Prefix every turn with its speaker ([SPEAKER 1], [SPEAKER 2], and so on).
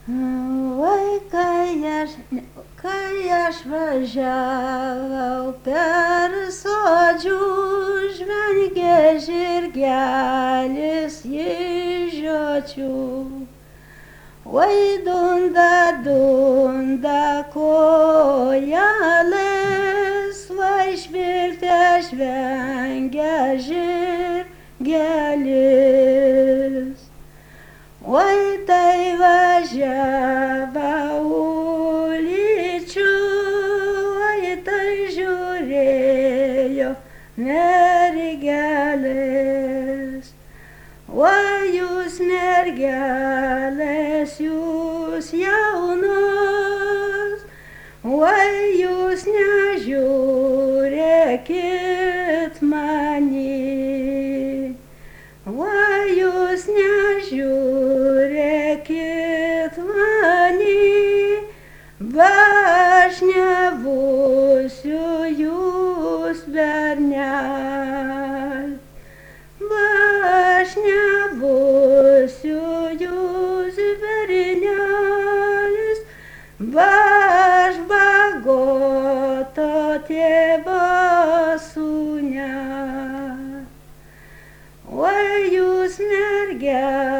[SPEAKER 1] Oi, kai aš važiavau per sodžių, žvengė žirgelis iš žiočių. Oi, dunda, dunda kojelės, vai švilpia žvengia žirgelis. Oi, tai važiavau lyčių, oi, tai žiūrėjo mergelės. Oi, jūs mergelės, jūs jaunos, oi, jūs nežiūrėkit mani. Oi, jūs nežiūrėkit mani, aš nebūsiu jūs bernel. Aš nebūsiu jūs bernelis, aš bagoto tėvo sūnel. Oi, jūs mergelės.